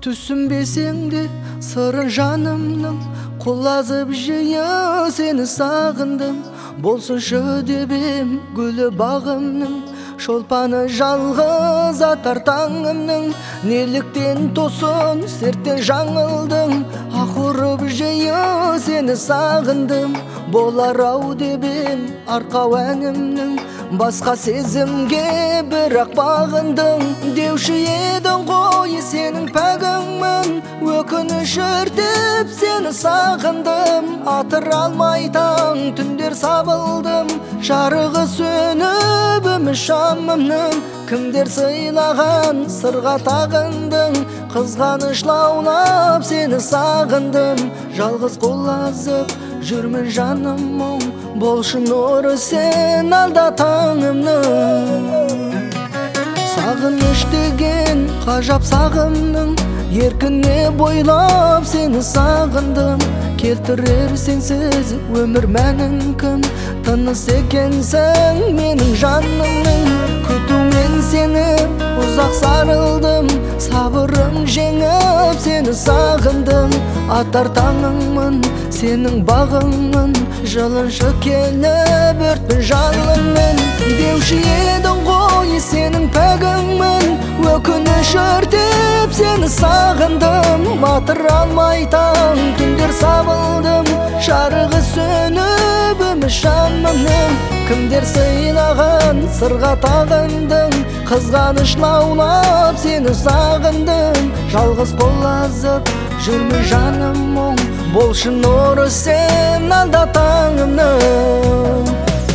Түсінбесең де сырын жанымның, құлазып жиі сені сағындым. Болсыншы деп ем гүлі бағымның, шолпаны жалғыз атар таңымның. Неліктен тосын серттен жаңылдың, ақ ұрып жиі сені сағындым. Болар-ау деп ем арқау әнімнің, басқа сезімге бірақ бағындың. Деуші едің ғой сенің пәгіңмін, өкініш өртеп сені сағындым. Атыра алмай таң түндер сабылдым, жарығы сөніп үміт шамымның. Кімдер сыйлаған сырға тағындың, қызғаныш лаулап сені сағындым. Жалғыз құлазып жүрмін жаным мұң, болшы нұры сен алда таңымның. Сағыныш деген қажап сағымның, еркіне бойлап сені сағындым. Келтірер сенсіз өмір мәнін кім, тыныс екенсің менің жанымның. Күтумен сені ұзақ сарылдым, сабырым жеңіп сені сағындым. Атар таңыңмын, сенің бағыңмын, жылыншы келіп өртпін жалынмен. Деуші едің ғой сенің пәгіңмін, өкініш өртеп сені сағындым. Атыра алмай таң түндер сабылдым, жарығы сөніп үміт шамымның. Кімдер сыйлаған сырға тағындың, қызғаныш лаулап сені сағындым. Жалғыз құлазып жүрмін жаным мұң, болшы нұры сен алда таңымның.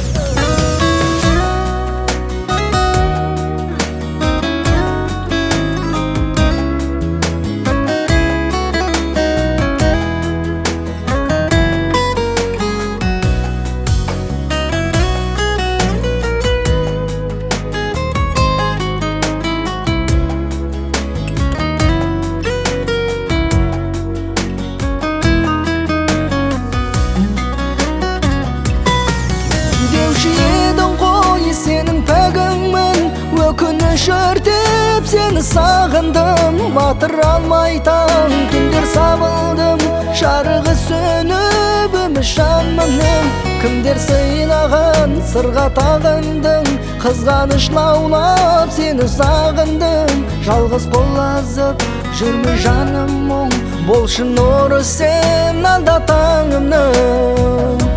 Сенің пәгіңмін, өкініш өртеп сені сағындым. Атыра алмай таң түндер сабылдым, жарығы сөніп үміт шамымның. Кімдер сыйлаған сырға тағындың, қызғаныш лаулап сені сағындым. Жалғыз құлазып жүрмін жаным мұң, болшы нұры сен алда таңымның.